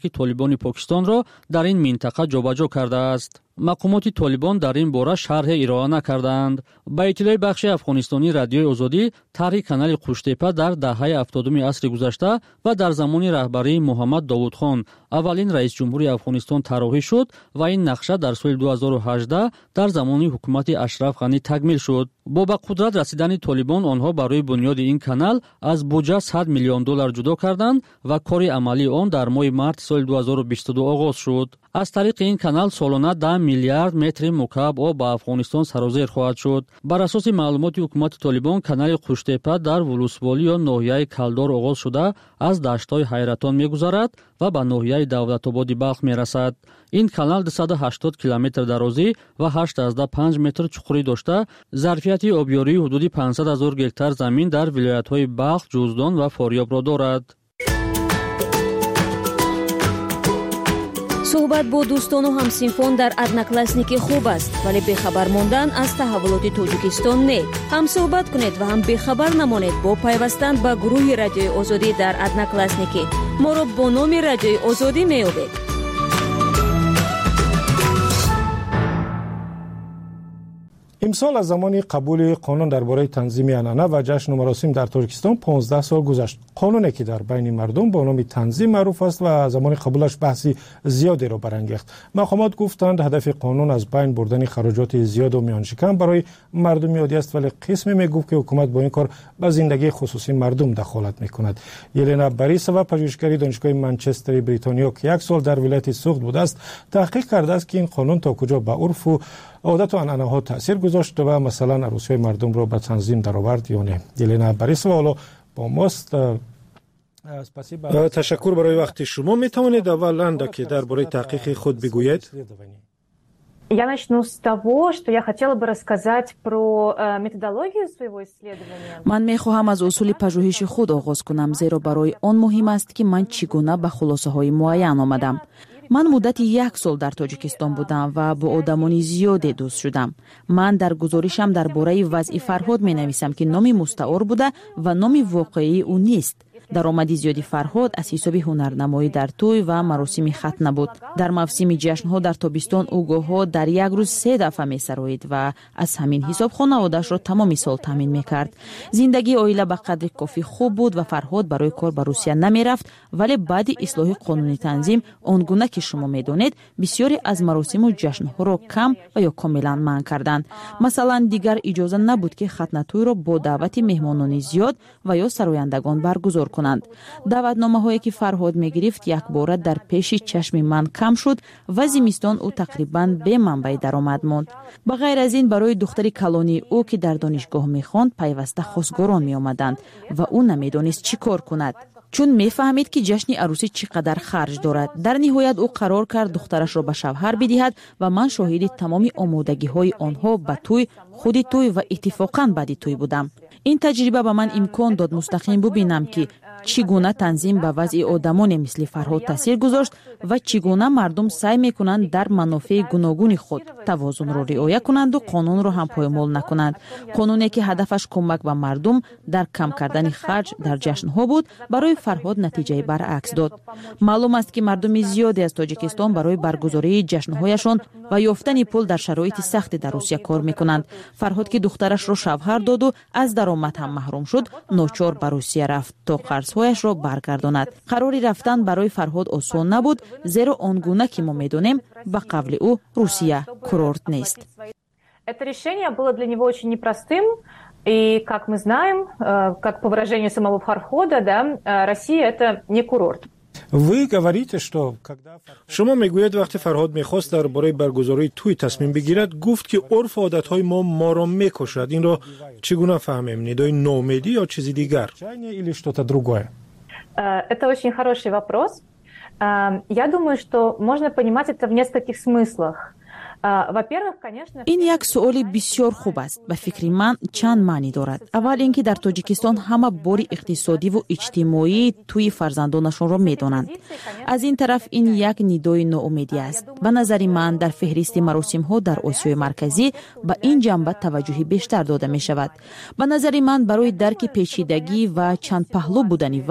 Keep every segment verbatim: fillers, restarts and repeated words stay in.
که طالبان پاکستان را در این منطقه جابجا کرده است. مقامات طالبان در این باره شرح ارائه نکردند. با اطلاع بخش افغانستانی رادیوی آزادی، طرح کانال قوشتپه در دهه هفتادم عصر گذشته و در زمان رهبری محمد داوود خان اولین رئیس جمهوری افغانستان طراحی شد و این نقشه در سال دو هزار و هجده در زمان حکومت اشرف غنی تکمیل شد. با به قدرت رسیدن طالبان آنها برای بنیاد این کانال از بودجه صد میلیون دلار جدا کردند و کار عملی آن در ماه مارس سال دو هزار و بیست و دو آغاز شد. از طریق این کانال سالانه ده میلیارد متر مکعب آب به افغانستان سرازیر خواهد شد. بر اساس معلومات حکومت طالبان، کانال قوشتپه در ولسوالی یا ناحیه کلدار آغاز شده از دشت‌های حیرتان می‌گذرد و به ناحیه دولت‌آباد بلخ می‌رسد. این کانال دویست و هشتاد کیلومتر درازی و هشتصد و پنج متر چقری داشته، ظرفیت آبیاری حدود پانصد هزار گکتار زمین در ولایت‌های بلخ، جوزدان و فاریاب را دارد. صحبت با دوستان و همسینفون در ادناکلاسنیکی خوب است، ولی بخبر ماندن از تحولات تاجیکستان نه. هم صحبت کنید و هم بخبر نمانید با پیوستن به گروه رادیوی آزادی در ادناکلاسنیکی. ما را با نام رادیوی آزادی می‌یابید. امسال از زمان قبول قانون درباره تنظیم عنعنه و جشن و مراسم در تاجیکستان پانزده سال گذشت. قانونی که در بین مردم با نام تنظیم معروف است و زمان قبولش بحثی زیادی را برانگیخت. مقامات گفتند هدف قانون از بین بردن خراجات زیاد و میان شکم برای مردم عادی است، ولی قسمی میگفت که حکومت با این کار به زندگی خصوصی مردم دخالت میکند. یلنا باریسووا، پژوهشگر دانشگاه منچستر بریتانیا که یک سال در ولایت سوخت بوده است، تحقیق کرده است که این قانون تا کجا به عرف و عادت و عنعنه ها تاثیر گذاشت و مثلا عروسی مردم را به تنظیم درآورد یا نه. یلنا باریسووا حالا با ماست. تشکر برای وقت شما. می توانید اولا که درباره تحقیق خود بگویید؟ Я начну с того, что я хотела бы рассказать про методологию своего исследования. من می‌خواهم از اصول پژوهش خود آغاز کنم، زیرا برای آن مهم است که من چگونه به خلاصه‌های معین آمدم. من مدت یک سال در تاجیکستان بودم و با آدمان زیادی دوست شدم. من در گزارشم درباره وضع فرهاد می‌نویسم که نام مستعار بوده و نام واقعی او نیست. درآمد زیادی فرهاد از حساب هنرنمایی در توی و مراسم ختنه بود. در موسم جشن‌ها در تابستان او گاه‌ها در یک روز سه دفعه می‌سرایید و از همین حساب خانواده‌اش را تمام سال تامین می‌کرد. زندگی عائله به قدر کافی خوب بود و فرهاد برای کار به روسیه نمی‌رفت، ولی بعد اصلاح قانونی تنظیم آنگونه که شما می‌دانید بسیاری از مراسم و جشن‌ها را کم و یا کاملا منع کردند. مثلا دیگر اجازه نبود که ختنه توی را با دعوت مهمانان زیاد و یا سرایندگان برگزار کنند. دعوتنامه‌هایی که فرهاد می‌گرفت یک بار در پیش چشم من کم شد و زمستان او تقریباً به منبع درآمد ماند. به غیر از این برای دختر کلانی او که در دانشگاه می‌خواند پیوسته خواستگاران می‌آمدند و او نمی‌دانست چی کار کند، چون می‌فهمید که جشن عروسی چقدر خرج دارد. در نهایت او قرار کرد دخترش را به شوهر بدهد و من شاهد تمام آمادگی‌های آنها به توی، خود توی و اتفاقاً بعد توی بودم. این تجربه به من امکان داد مستقیم ببینم که چگونه تنظیم به وضع آدمان مثل فرهاد تاثیر گذاشت و چگونه مردم سعی میکنند در منافع گوناگون خود توازن را رعایت کنند و قانون را هم پایمال نکنند. قانونی که هدفش کمک به مردم در کم کردن خرج در جشن‌ها بود، برای فرهاد نتیجه برعکس داد. معلوم است که مردم زیادی از تاجیکستان برای برگزاری جشن‌هایشان و یافتن پول در شرایط سخت در روسیه کار میکنند. فرهاد که دخترش را شوهر داد و از درآمد هم محروم شد، ناچار به روسیه رفت تا قرض‌هایش را برگرداند. قراری رفتن برای فرهاد آسان نبود، زیرا آنگونه که ما می‌دانیم به قول او روسیه کورورت نیست. Это решение было для него очень непростым, и как мы знаем, как по выражению самого Фархода, да, Россия это не курорт. شما میگوید وقتی فرهاد میخواست درباره برگزاری توی تصمیم بگیرد، گفت که عرف و عادتهای ما ما را میکشد. این را چگونه فهمیم؟ ندای ناامیدی یا چیزی دیگر؟ Это очень хороший вопрос. Я думаю, что можно понимать это в нескольких смыслах. این یک سؤال بسیار خوب است. به فکر من چند معنی دارد. اول اینکه در تاجیکستان همه بار اقتصادی و اجتماعی توی فرزندانشان را میدانند. از این طرف این یک ندای ناامیدی است. به نظر من در فهرست مراسم ها در آسیای مرکزی به این جنبه توجه بیشتر داده می شود. به نظر من برای درک پیچیدگی و چند پهلو بودن وضع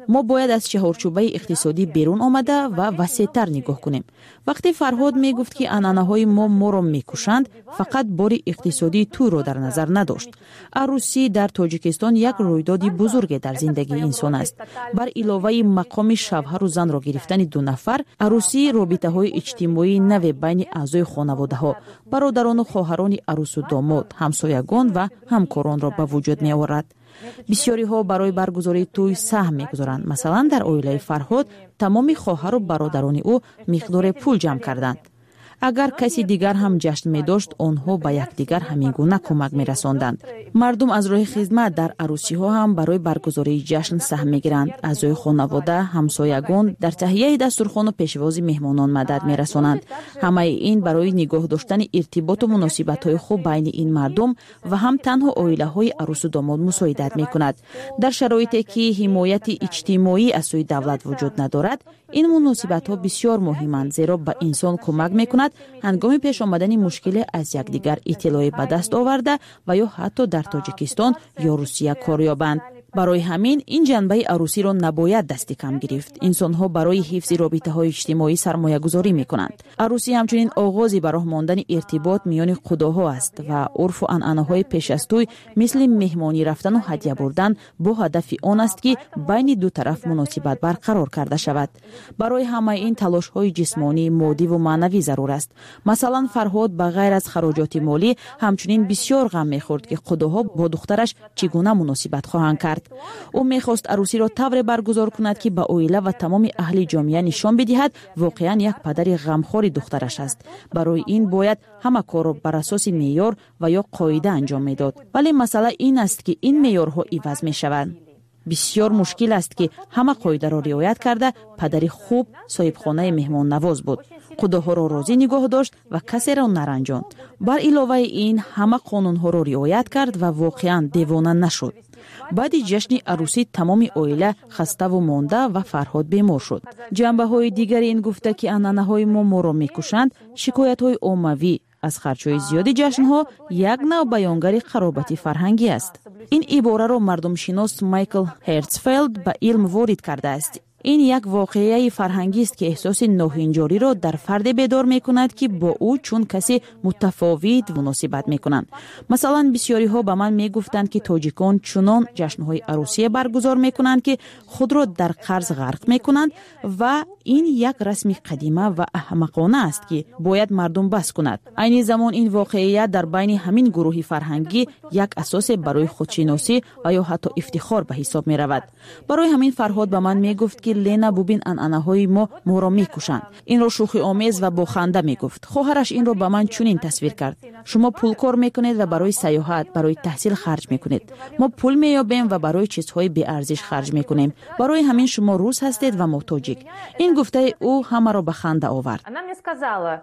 ما باید از چهارچوبه اقتصادی بیرون آمده و وسیع‌تر نگاه کنیم. وقتی فرهاد می گفت که عنعنه‌های ما ما را می‌کشند، فقط بار اقتصادی تو را در نظر نداشت. عروسی در تاجیکستان یک رویداد بزرگ در زندگی انسان است. بر علاوه مقام شوهر و زن را گرفتن دو نفر، عروسی رابطه‌های اجتماعی نو بین اعضای خانواده‌ها، برادران و خواهران عروس و داماد، همسایگان و همکاران را به وجود می آورد. بسیاری ها برای برگزاری توی سهم می‌گذارند. مثلا در عائله فرهاد تمام خواهر و برادران او مقدار پول جمع کردند. اگر کسی دیگر هم جشن می داشت، آنها به یکدیگر همین گونه کمک می رساندند. مردم از راه خدمت در عروسی ها هم برای برگزاری جشن سهم می گیرند. اعضای خانواده، همسایگان در تهیه دسترخوان و پیشواز مهمانان مدد می رسانند. همه این برای نگاه داشتن ارتباط و مناسبت های خوب بین این مردم و هم تنها عائله های عروس و داماد مساعدت می کند. در شرایطی که حمایت اجتماعی از سوی دولت وجود ندارد، این مناسبت ها بسیار مهمند، زیرا به انسان کمک می کند هنگام پیش آمدن مشکل از یکدیگر اطلاع به دست آورده و یا حتی در تاجیکستان یا روسیه کار یابند. برای همین این جنبه عروسی را نباید دست کم گرفت. انسان ها برای حفظ رابطه های اجتماعی سرمایه گذاری می کنند. عروسی همچنین آغازی برای ماندن ارتباط میان خداها است و عرف و عنعنه های پیش از توی مثل مهمانی رفتن و هدیه بردن با هدف آن است که بین دو طرف مناسبت برقرار کرده شود. برای همه این تلاش های جسمانی، مادی و معنوی ضرور است. مثلا فرهاد به غیر از خراجات مالی همچنین بسیار غم می‌خورد که خداها با دخترش چگونه مناسبت خواهند کرد. او میخواست عروسی را طور برگزار کند که به عائله و تمام اهل جامعه نشان بدهد واقعا یک پدر غمخوار دخترش است. برای این باید همه کار را بر اساس معیار و یا قاعده انجام میداد. ولی مسئله این است که این معیارها عوض میشوند. بسیار مشکل است که همه قاعده را رعایت کرده پدری خوب صاحب خانه مهمان نواز بود. خداها را راضی نگاه داشت و کسی را نرنجاند. بر علاوه این همه قانونها را رعایت کرد و واقعا دیوانه نشد. بعد جشن عروسی تمام عائله خسته و مانده و فرهاد بیمار شد. جنبه های دیگر این گفته که عنعنه های ما ما را میکشند، شکایت های عمومی از خرچهای زیادی جشن ها یک نوع بیانگر خرابت فرهنگی است. این عباره را مردم شناس مایکل هرتزفلد به علم وارد کرده است. این یک واقعه فرهنگی است که احساس ناهنجاری را در فرد بیدار می کند که با او چون کسی متفاوت مناسبت می کنند. مثلا بسیاری ها به من می گفتند که تاجیکان چنان جشن‌های عروسی برگزار می کنند که خود را در قرض غرق می کنند و این یک رسم قدیمه و احمقانه است که باید مردم بس کند. عین زمان این واقعیت در بین همین گروه فرهنگی یک اساس برای خودشناسی و یا حتی افتخار به حساب می رود. برای همین فرهاد به من می گفت که لینا ببین عنعنه های ما ما را میکشند. این را شوخی آمیز و با خنده میگفت. خواهرش این را به من چنین تصویر کرد. شما پول کار میکنید و برای سیاحت، برای تحصیل خرج میکنید. ما پول مییابیم و برای چیزهای بی ارزش خرج میکنیم. برای همین شما روس هستید و ما تاجیک. این گفته او همه را به خنده آورد. Она мне сказала,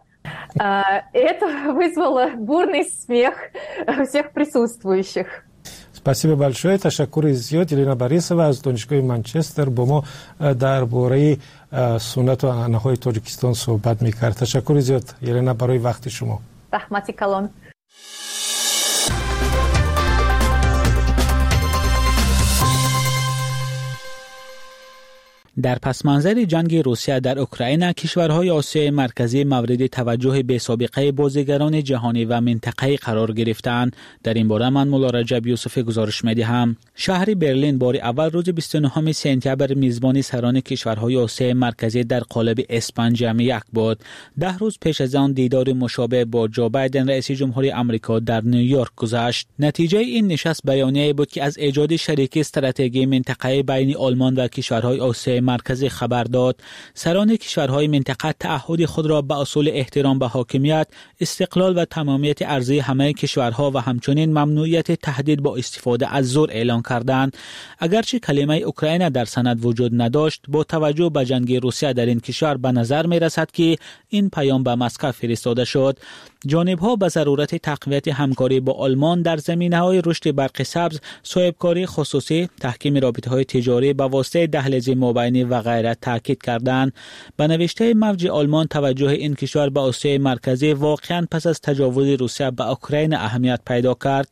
это вызвало бурный смех всех присутствующих. спасибо большое. تشکر زیاد. یلینا باریسова از دانشگاه منچستر با ما درباره سنت و عنعنه‌های تاجیکستان صحبت می‌کرد. تشکر زیاد یلینا برای وقت شما. رحمتی کلان. در پس منظر جنگ روسیه در اوکراین، کشورهای آسیای مرکزی مورد توجه بی‌سابقه بازیگران جهانی و منطقه‌ای قرار گرفتند. در این باره من مولا رجب یوسفی گزارش می‌دهم. شهر برلین بار اول روز بیست و نهم سپتامبر میزبان سران کشورهای آسیای مرکزی در قالب اسپان جمع یک بود. ده روز پیش از آن دیدار مشابه با جو بایدن رئیس جمهوری آمریکا در نیویورک گذشت. نتیجه این نشست بیانیه‌ای بود که از ایجاد شریکی استراتژی منطقه‌ای بین آلمان و کشورهای آسیای مرکزی خبر داد. سران کشورهای منطقه تعهد خود را به اصول احترام به حاکمیت، استقلال و تمامیت ارضی همه کشورها و همچنین ممنوعیت تهدید با استفاده از زور اعلان کردند. اگرچه کلمه اوکراین در سند وجود نداشت، با توجه به جنگ روسیه در این کشور به نظر می رسد که این پیام به مسکو فرستاده شد. جانب‌ها به ضرورت تقویت همکاری با آلمان در زمینه‌های رشد برق سبز، صاحبکاری خصوصی، تحکیم رابطه‌های تجاری به واسطه دهلیز مابینی و غیره تاکید کردند. به نوشته موج آلمان، توجه این کشور به آسیای مرکزی واقعاً پس از تجاوز روسیه به اوکراین اهمیت پیدا کرد.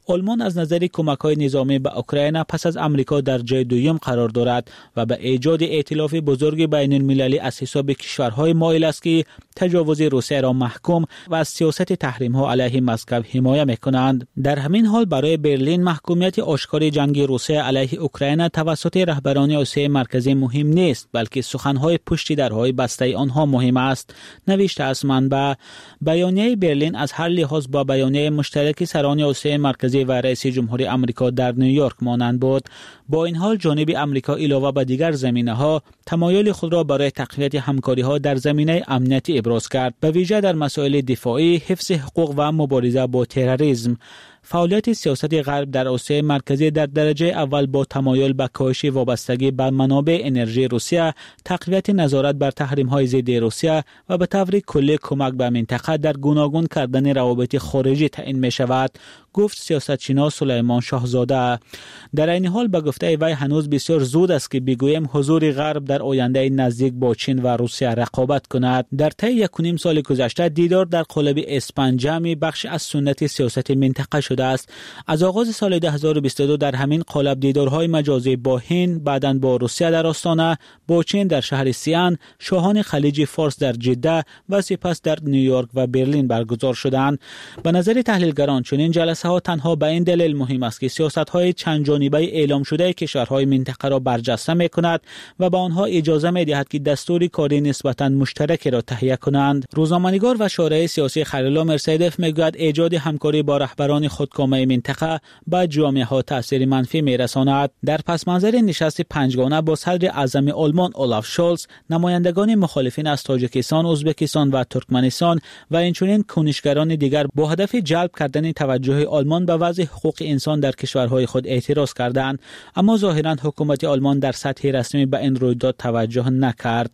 آلمان از نظر کمک‌های نظامی به اوکراین پس از امریکا در جای دوم قرار دارد و به ایجاد ائتلاف بزرگ بین المللی از حساب کشورهای مایل است که تجاوز روسیه را محکوم و از سیاست تحریم‌ها علیه مسکو حمایت می‌کنند. در همین حال برای برلین محکومیت آشکار جنگ روسیه علیه اوکراین توسط رهبران آسیای مرکزی مهم نیست، بلکه سخن‌های پشت درهای بسته آنها مهم است. نوشته است منبع. بیانیه برلین از هر لحاظ با بیانیه مشترک سران آسیای مرکزی و رئیس جمهوری آمریکا در نیویورک مانند بود. با این حال جانب آمریکا علاوه بر دیگر زمینه‌ها تمایل خود را برای تقویت همکاری‌ها در زمینه امنیتی ابراز کرد، به ویژه در مسائل دفاعی، حفظ حقوق و مبارزه با تروریسم. فعالیت سیاست غرب در آسیای مرکزی در درجه اول با تمایل به کاهش وابستگی به منابع انرژی روسیه، تقویت نظارت بر تحریم‌های ضد روسیه و به طور کلی کمک به منطقه در گوناگون کردن روابط خارجی تعیین می‌شود، گفت سیاستشناس سلیمان شاهزاده. در این حال به گفته وی هنوز بسیار زود است که بگوییم حضور غرب در آینده نزدیک با چین و روسیه رقابت کند. در طی یک و نیم سال گذشته دیدار در قالب اسپنجمی بخش از سنت سیاست منطقه شده است. از آغاز سال دو هزار و بیست و دو در همین قالب دیدارهای مجازی با هند، بعداً با روسیه در آستانه، با چین در شهر سیان، شاهان خلیج فارس در جده و سپس در نیویورک و برلین برگزار شدند. به نظر تحلیلگران چنین جلسه ها تنها به این دلیل مهم است که سیاست‌های چند جانبه اعلام شده کشورهای منطقه را برجسته می‌کند و به آنها اجازه می‌دهد که دستور کاری نسبتاً مشترک را تهیه کنند. روزنامه‌نگار و شارح سیاسی خلیلا مرسیدف می‌گوید ایجاد همکاری با رهبران خودکامه منطقه به جامعه‌ها تأثیر منفی می‌رساند. در پس منظر نشست پنجگانه با صدر اعظم آلمان اولاف شولز، نمایندگان مخالفین از تاجیکستان، ازبکستان و ترکمنستان و اینچنین کنشگران دیگر با هدف جلب کردن توجه آلمان به وضع حقوق انسان در کشورهای خود اعتراض کردند، اما ظاهراً حکومت آلمان در سطح رسمی به این رویداد توجه نکرد.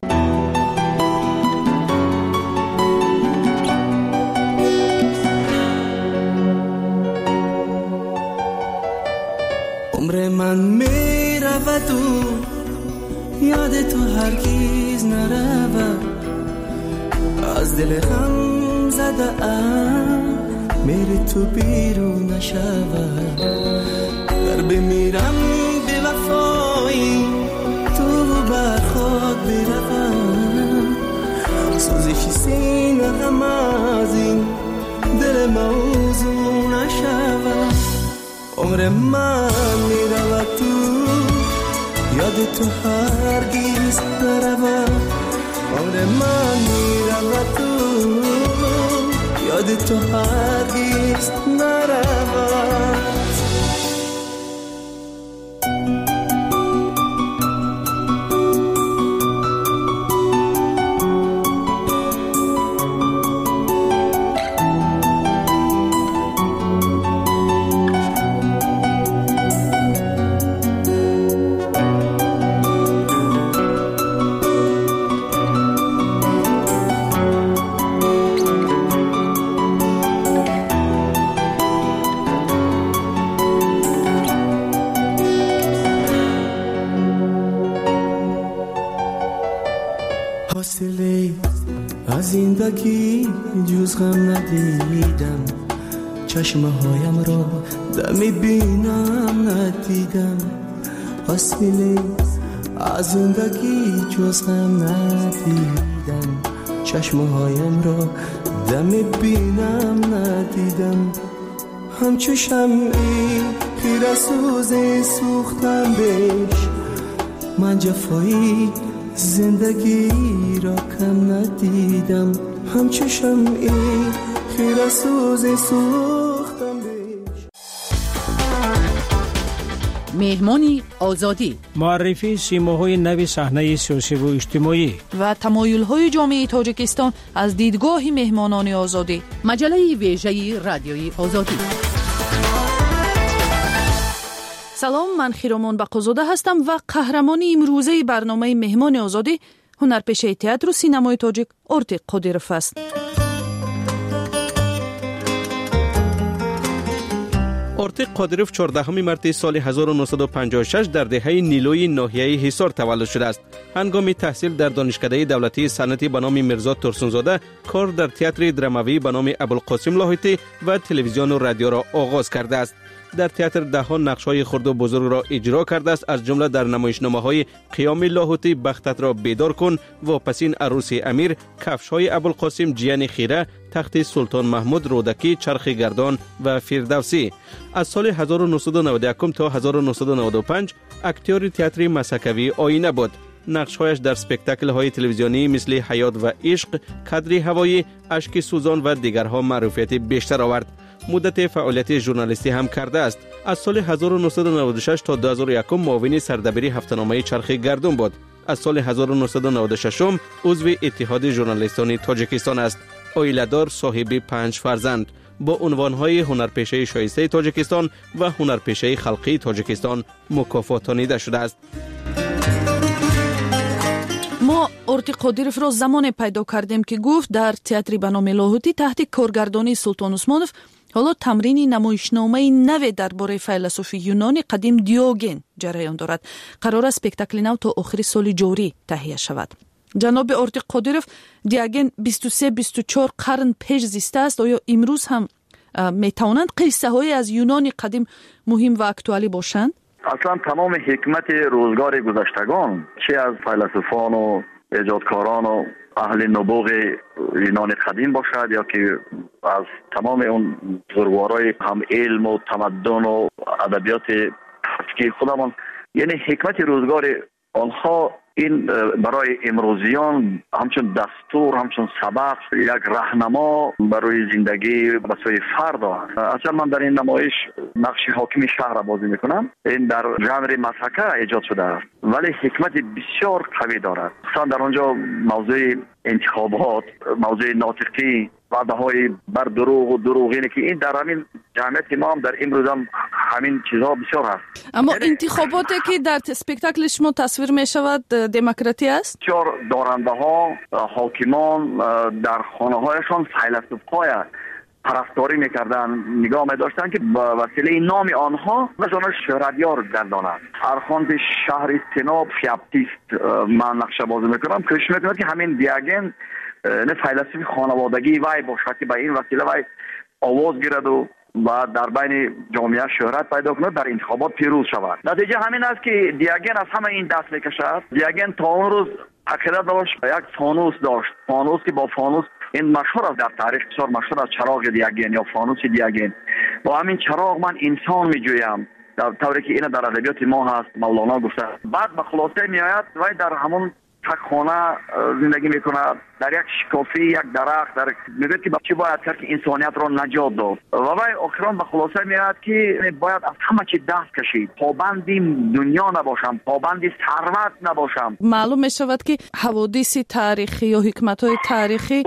عمر من می رود و یاد تو هرگیز نرود، از دل غم زده ام میری تو بیرون نشود، در بمیرم بی وفایی تو بر خود بروم، سوزش سینه غم از این دل موضوع نشود. عمر من میرود تو یاد تو هرگیز نرود، عمر من میرود تو یاد تو هرگیز نرود. حاصله از زندگی جز غم ندیدم، چشمه هایم را دمی بینم ندیدم، حاصله از زندگی جز غم ندیدم، چشمه هایم را دمی بینم ندیدم، همچو شمعی خیره سوزی سوختم بهش، من جفایی زندگی را کم ندیدم، همچو شمعی خیره سوزی سوختم بهش. مهمانی آزادی، معرفی سیماهای نو صحنه سیاسی و اجتماعی و تمایل‌های جامعه تاجیکستان از دیدگاه مهمانان آزادی. مجله ویژه رادیوی آزادی. سلام، من خیرامان بقازاده هستم و قهرمان امروزه برنامه مهمان آزادی هنرپیشه تئاتر و سینمای تاجیک ارتیق قادیروف است. ارتیق قادیروف چهاردهم مارس سال هزار و نهصد و پنجاه و شش در دهه نیلوی ناحیه حصار تولد شده است. هنگام تحصیل در دانشکده دولتی صنعتی به نام میرزا ترسونزاده کار در تئاتر درامایی به نام ابوالقاسم لاهیتی و تلویزیون و رادیو را آغاز کرده است. در تئاتر دهها نقش‌های خرد و بزرگ را اجرا کرده است، از جمله در نمایشنامه‌های قیام لاهوتی، بختت را بیدار کن، واپسین عروس امیر، کفش‌های ابوالقاسم، جیان خیره، تخت سلطان محمود، رودکی، چرخ گردان و فردوسی. از سال هزار و نهصد و نود و یک تا هزار و نهصد و نود و پنج اکتور تئاتر مسکوی آینه بود. نقش‌هایش در اسپکتاکل های تلویزیونی مثل حیات و عشق، کدری هوایی، اشک سوزان و دیگرها معروفیت بیشتر آورد. مدت فعالیت ژورنالیستی هم کرده است. از سال هزار و نهصد و نود و شش تا دو هزار و یک معاون سردبیری هفته‌نامه چرخ گردون بود. از سال هزار و نهصد و نود و شش عضو اتحاد ژورنالیستان تاجیکستان است. عائله‌دار، صاحب پنج فرزند، با عنوان‌های هنرپیشه شایسته تاجیکستان و هنرپیشه خلقی تاجیکستان مکافاتانیده شده است. ما ارتی قادیرف را زمان پیدا کردیم که گفت در تئاتر به نام لاهوتی تحت کارگردانی سلطان عثمانوف حالا تمرین نمایشنامه نو درباره فیلسوف یونانی قدیم دیوگن جریان دارد. قرار است اسپکتاکل نو تا آخر سال جاری تهیه شود. جناب ارتی قادیرف، دیوگن بیست و سه بیست و چهار قرن پیش زیسته است. آیا امروز هم میتوانند قصه های از یونان قدیم مهم و اکتوالی باشند؟ اصلا تمام حکمت روزگار گذشتگان، چه از فیلسوفان و ایجادکاران و اهل نبوغ یونان قدیم باشد یا که از تمام اون بزرگوارای هم علم و تمدن و ادبیات که خودمان، یعنی حکمت روزگار آنها این برای امروزیان همچون دستور، همچون سبق، یک راهنما برای زندگی بسیار فرد است. اصلا من در این نمایش نقش حاکم شهر بازی میکنم. این در ژانر مسحکه ایجاد شده است ولی حکمت بسیار قوی دارد. مثلا در آنجا موضوع انتخابات، موضوع ناطقی، وعده های بر دروغ و دروغینه که این در همین جمعیت که ما هم در امروز هم همین چیزها بسیار هست. اما انتخاباتی که در اسپکتاکل شما تصویر می شود دموکراتی است؟ بسیار دارنده ها، حاکمان در خانه هایشان فیلسوف های پرستاری میکردن، نگاه می داشتن که با وسیله نام آنها مثلا شهرتیار گردانند. ارخاند شهر سناب فیاپتیست من نقشه بازی میکنم، کش میکنم که همین دیوگن نه فیلسوف خانوادگی وای باشد که به این وسیله وای آواز گیرد و و در بین جامعه شهرت پیدا کند، در انتخابات پیروز شود. نتیجه همین است که دیوگن از همه این دست میکشد. دیوگن تا اون روز عقیده داشت یک فانوس داشت، فانوس که با فانوس این مشهور است در تاریخ، بسیار مشهور است چراغ دیوگن یا فانوس دیوگن. با همین چراغ من انسان میجویم، در طوری که این در ادبیات ما هست، مولانا گفته. بعد به خلاصه میآید و در همون تک خانه زندگی میکنه، در یک شکافی، یک درخت، در میگه که چی باید کرد که انسانیت را نجات داد. و وای آخران به خلاصه میاد که باید از همه چی دست کشید، پابندی دنیا نباشم، پابندی ثروت نباشم. معلوم میشود که حوادث تاریخی یا حکمت‌های تاریخی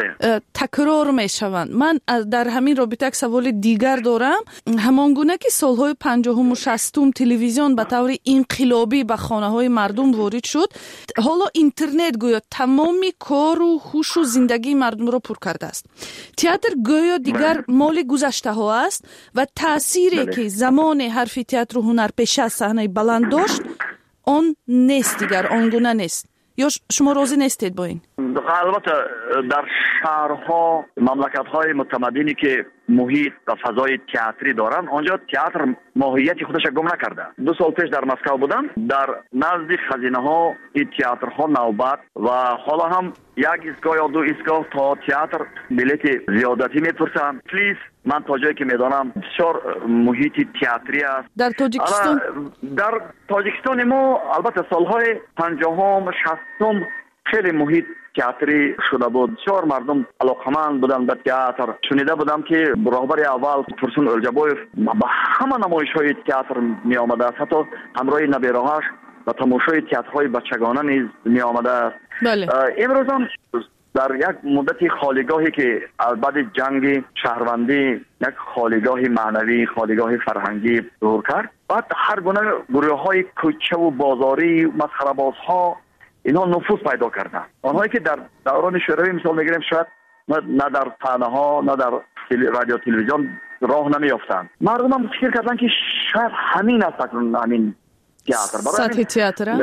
تکرار میشوند. من در همین رابطه یک سوال دیگر دارم. همانگونه که سالهای پنجاه و شصت تلویزیون به طور انقلابی به خانه‌های مردم وارد شد، حالا اینترنت گویا تمام کار و هوش و زندگی مردم را پر کرده است. تئاتر گویا دیگر مال گذشته ها است و تأثیری بله. که زمان حرفی تئاتر و هنرپیشه از صحنه بلند داشت آن نیست دیگر، آنگونه نیست. یا شما راضی نیستید با این؟ البته در شهرها، مملکت‌های متمدنی که محیط و فضای تئاتری دارن، آنجا تئاتر ماهیت خودش گم نکرده. دو سال پیش در مسکو بودم، در نزد خزینه ها این تئاترها نوبت و حالا هم یک ایستگاه یا دو ایستگاه تا تئاتر بلیت زیادتی میپرسن. پلیز من تا جایی که میدانم بسیار محیط تئاتری است در تاجیکستان. در تاجیکستان ما البته سالهای پنجاهم شصتم خیلی محیط تئاتری شده بود، بسیار مردم علاقمند بودن به تئاتر. شنیده بودم که راهبر اول فرسون الجبویف به همه نمایش‌های تئاتر می آمده است، حتی همراه نبیره‌هاش و تماشای تئاترهای بچگانه نیز می آمده است. بله. امروز هم در یک مدت خالیگاهی که از بعد جنگ شهروندی یک خالیگاه معنوی، خالیگاه فرهنگی ظهور کرد، بعد هر گونه گروه‌های کوچه و بازاری، مسخره‌بازها اینها نفوذ پیدا کردن. آنهایی که در دوران شوروی مثال میگیریم شاید نه در صحنه ها نه در رادیو تلویزیون راه نمیافتند. مردم هم فکر کردن که شاید همین است، همین تئاتر سطح تئاتر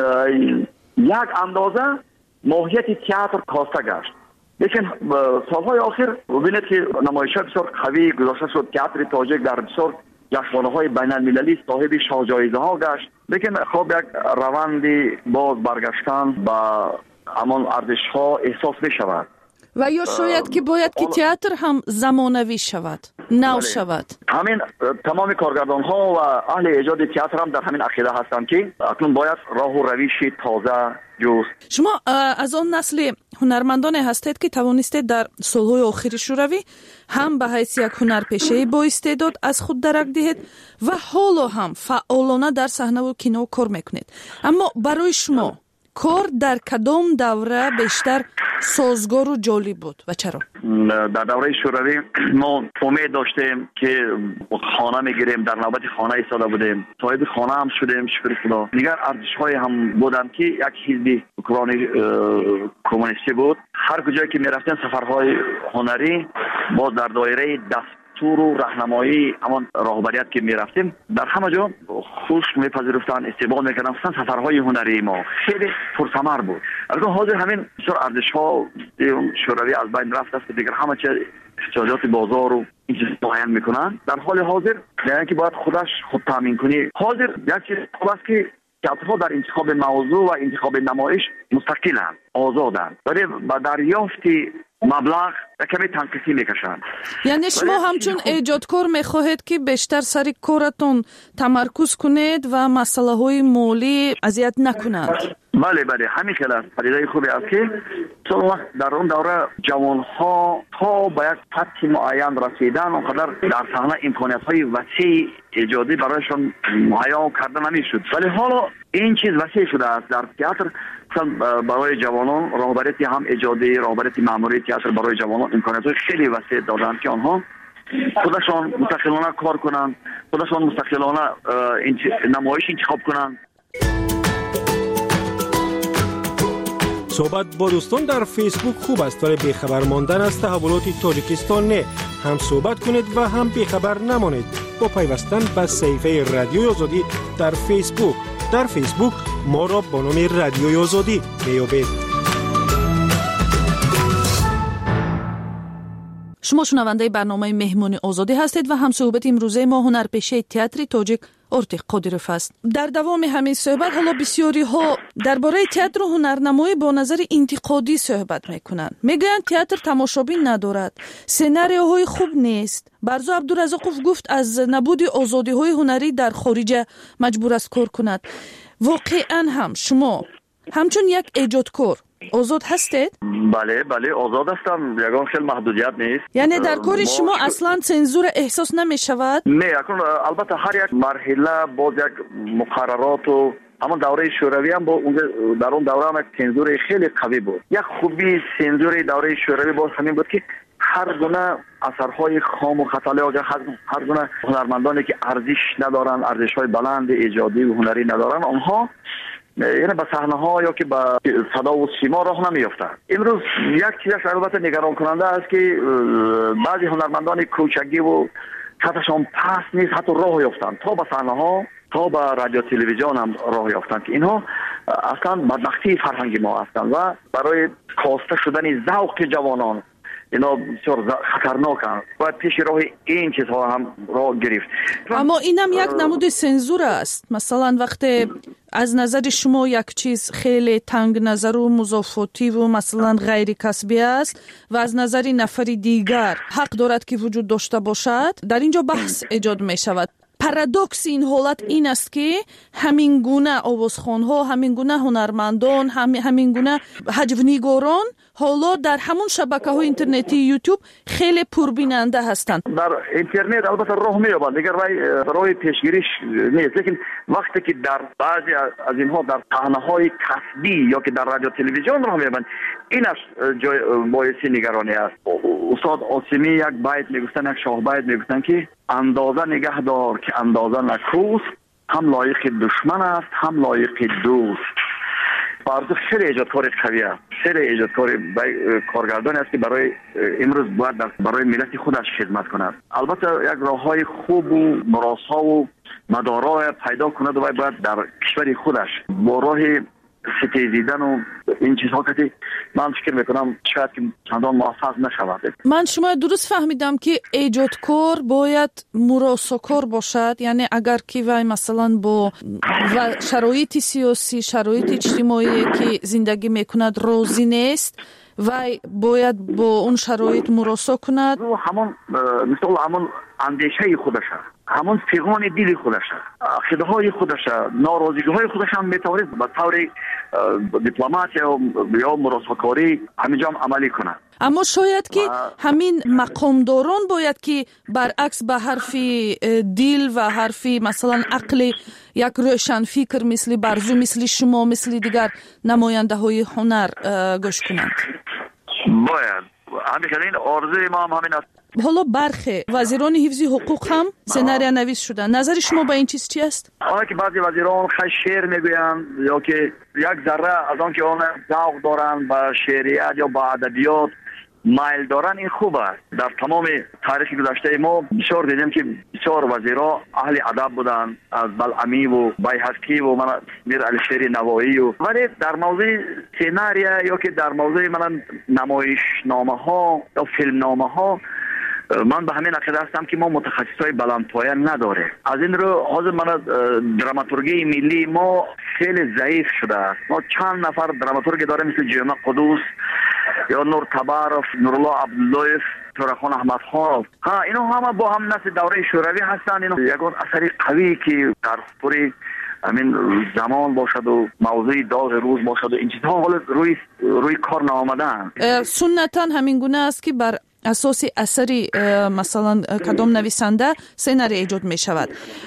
یک اندازه ماهیت تئاتر کاسته گشت. لیکن سالهای آخر ببینید که نمایش‌ها بسیار قوی گذاشته شد. تئاتر تاجیک در بسیار جشنواره‌های بین‌المللی صاحب شاهجایزه‌ها گشت. لیکن خب یک روندی باز برگشتن با همان ارزش‌ها احساس می‌شود. و یا شاید که باید که تئاتر هم زمانوی شود، نو شود. همین تمام کارگردان ها و اهل ایجاد تئاتر هم در همین عقیده هستند که اکنون باید راه و روش تازه جست. شما از آن نسل هنرمندان هستید که توانستید در سالهای آخر شوروی هم به حیث یک هنرپیشه با استعداد از خود درک دهید و حالا هم فعالانه در صحنه و کینو کار میکنید. اما برای شما کار در کدام دوره بیشتر سازگار و جالب بود و چرا؟ در دوره شوروی ما امید داشتیم که خانه میگیریم، در نوبت خانه ایستاده بودیم، صاحب خانه هم شدیم شکر خدا. دیگر ارزش‌های هم بودن که یک حزب اوکراینی کمونیستی بود. هر کجایی که میرفتیم سفرهای هنری باز در دایره دست تور و راهنمایی همان راهبریت که میرفتیم در همه جا خوش میپذیرفتن، استقبال میکردن. خصوصا سفرهای هنری ما خیلی پرثمر بود. البته حاضر همین بسیار ارزش‌ها شوروی از بین رفت است، دیگر همه چیز احتیاجات بازار و این چیز تعیین میکنن. در حال حاضر یعنی که باید خودش خود تامین کنی. حاضر یک چیز است که تئاترها در انتخاب موضوع و انتخاب نمایش مستقلند، آزادند، ولی با دریافت مبلغ کمی تنقیصی میکشند. یعنی شما همچون ایجادکار میخواهید که بیشتر سر کارتون تمرکز کنید و مسئله های مالی اذیت نکنند؟ بله بله همین خیلی است. پدیده خوبی است که طول وقت در اون دوره جوانها تا به یک سطح معین رسیدن اونقدر در صحنه امکانیت های وسیع ایجادی برایشان مهیا کرده نمیشد، ولی حالا این چیز وسیع شده است. در تئاتر برای جوانان راهبریتی هم ایجادی، راهبریتی مأموری تئاتر برای جوانان امکانیت های خیلی وسیع دادند که آنها خودشان مستقلانه کار کنند، خودشان مستقلانه نمایش انتخاب کنند. صحبت با دوستان در فیسبوک خوب است ولی بیخبر ماندن از تحولات تاجیکستان نه. هم صحبت کنید و هم بیخبر نمانید با پیوستن به صفحه رادیوی آزادی در فیسبوک. در فیسبوک ما را با نام رادیوی آزادی میابید. شما شنونده برنامه مهمون آزادی هستید و هم صحبت امروزه ما هنرپیشه تئاتر تاجیک ارتق قادروف است. در دوام همین صحبت حالا بسیاری ها درباره تئاتر و هنرنمایی با نظر انتقادی صحبت میکنند. میگویند تئاتر تماشابین ندارد، سناریوهای خوب نیست. برزو عبدالرزاقوف گفت از نبود آزادی های هنری در خارج مجبور است کار کند. واقعا هم شما همچون یک ایجادکار آزاد هستید؟ بله بله آزاد هستم، یگان خیلی محدودیت نیست. یعنی در کار شما اصلا سنزور احساس نمی شود؟ نه، البته هر یک مرحله باز یک مقررات و اما دوره شوروی هم با در اون دوره هم یک سنزور خیلی قوی بود. یک خوبی سنزور دوره شوروی باز همین بود که هر گونه اثرهای خام و خطاله و هر گونه هنرمندانی که ارزش ندارن، ارزش‌های بلند ایجادی و هنری ندارن، آنها یعنی به صحنه ها یا که به صدا و سیما راه نمیافتند. امروز یک چیزش البته نگران کننده است که بعضی هنرمندان کوچگی و سطحشان پست نیست حتی راه یافتند تا به صحنه ها تا به رادیو تلویزیون هم راه یافتند که اینها اصلا بدبختی فرهنگ ما هستند و برای کاسته شدن ذوق جوانان اینا بسیار خطرناکند. باید پیش راه این چیزها هم راه گرفت. اما اینم یک نمود سنزور است. مثلا وقتی از نظر شما یک چیز خیلی تنگ نظر و مضافاتی و مثلا غیر کسبی است و از نظر نفری دیگر حق دارد که وجود داشته باشد، در اینجا بحث ایجاد می شود. پارادوکس این حالت این است که همین گونه آوازخوان‌ها، همین گونه هنرمندان، همین گونه هجونیگاران حالا در همون شبکه‌های اینترنتی یوتیوب خیلی پربیننده هستند. در اینترنت البته راه می‌یابند، دیگر راه راه پیشگیریش نیست، لیکن وقتی که در بعضی از اینها در صحنه‌های کسبی یا که در رادیو تلویزیون راه می‌یابند، اینش جای باعث نگرانی است. استاد عاصمی یک بیت میگفتن، یک شاه بیت میگفتن که اندازه نگه دار که اندازه نکوست، هم لایق دشمن است هم لایق دوست. برای خیلی ایجادکار قوی است، خیلی ایجادکار کارگردانی است که برای امروز باید برای ملت خودش خدمت کند. البته یک راههای خوب و مراسا و مدارا پیدا کند و باید در کشور خودش با راه ستیزیدن و این چیزها که من فکر میکنم شاید که چندان موفق نشود. من شما درست فهمیدم که ایجادکار باید مراساکار باشد، یعنی اگر که وای مثلا با شرایط سیاسی، شرایط اجتماعی که زندگی میکند راضی نیست، وای باید با اون شرایط مراسا کند. همون مثل همون اندیشه خودشه، همون فیغان دل خودشه، خداهای خودشه، ناراضی‌های خودش هم میتواند به طور دیپلماسی یا مراساکاری همینجا عملی کنه. اما شاید که همین مقامداران باید که برعکس به حرف دل و حرف مثلا عقل یک روشن فکر مثل برزو، مثل شما، مثل دیگر نماینده های هنر گوش کنند. باید همین آرزوی ما هم همین است. حالا برخی وزیران حفظ حقوق هم سناریو نویس شدن. نظر شما به این چیز چی است؟ آنها که بعضی وزیران خیلی شعر میگویند یا که یک ذره از آن که آن ذوق دارند به شعریت یا به ادبیات مایل دارن، این خوب است. در تمام تاریخ گذشته ما بسیار دیدیم که بسیار وزیرا اهل ادب بودند، از بلعمی و بیهقی و من میر علیشیر نوایی و ولی در موضوع سیناریا یا که در موضوع من نمایشنامه ها یا فیلم نامه ها من به همین عقیده هستم که ما متخصصای بلندپایه نداره. از این رو حاضر من دراماتورگی ملی ما خیلی ضعیف شده است. ما چند نفر دراماتورگ داریم مثل جمعه قدوس یا نور تبارف، نورالله عبداللهیف، تورخان احمد خان. ها اینا همه با هم نسل دوره شوروی هستند. اینا یگان اثری قوی که در پوری همین زمان باشد و موضوع داغ روز باشد و این چیزها حالا روی روی کار نآمدن. سنتا همین گونه است که بر اساس اثری مثلا کدام نویسنده سناریو ایجاد می شود.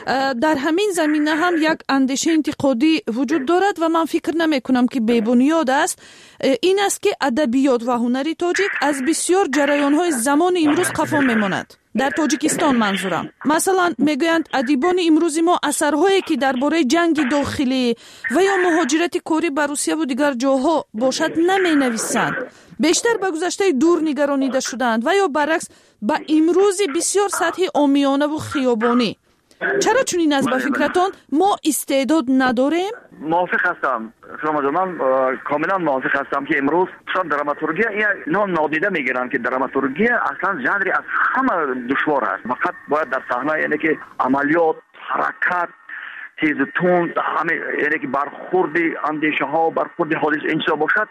در همین زمینه هم یک اندیشه انتقادی وجود دارد و من فکر نمی کنم که بی بنیاد است. این است که ادبیات و هنر تاجیک از بسیار جریان های زمان امروز خفا می ماند. در تاجیکستان منظورم. مثلا میگویند ادیبان امروزی ما اثرهایی که درباره جنگ داخلی و یا مهاجرت کاری به روسیه و دیگر جاها باشد نمی نویسند. بیشتر به گذشته دور نگرانیده شدند و یا برعکس به امروزی بسیار سطحی عامیانه و خیابانی. چرا چنین از به فکرتان ما استعداد نداریم؟ موافق هستم. شما من کاملا موافق هستم که امروز شان دراماتورگی اینا نادیده میگیرن که دراماتورگی اصلا ژانری از همه دشوار است. فقط باید در صحنه یعنی که عملیات، حرکت، تیز و تند، همه یعنی که برخورد اندیشه ها، برخورد حادث اینجا باشد.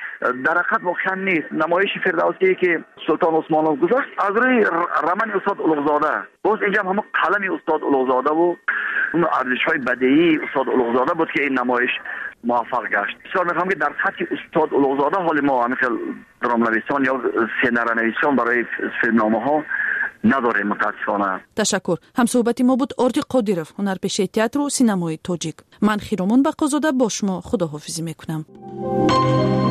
در حقیقت واقعا نیست. نمایش فردوسی که سلطان عثمانov گذاشت از روی رمن استاد اولوغزاده، باز اینجا هم قلم استاد اولوغزاده و اون ارزش‌های بدیعی استاد اولوغزاده بود که این نمایش موفق گشت. بسیار می‌خوام که در سطح استاد اولوغزاده حال ما مثل درام‌نویسان یا سیناریونویسان برای فیلمنامه‌ها نداره متاسفانه. تشکر. هم صحبتی ما بود آرتی قادیرов، هنرپیشه تئاتر و سینمای تاجیک. من خیرامون بقازاده با شما خداحافظی میکنم.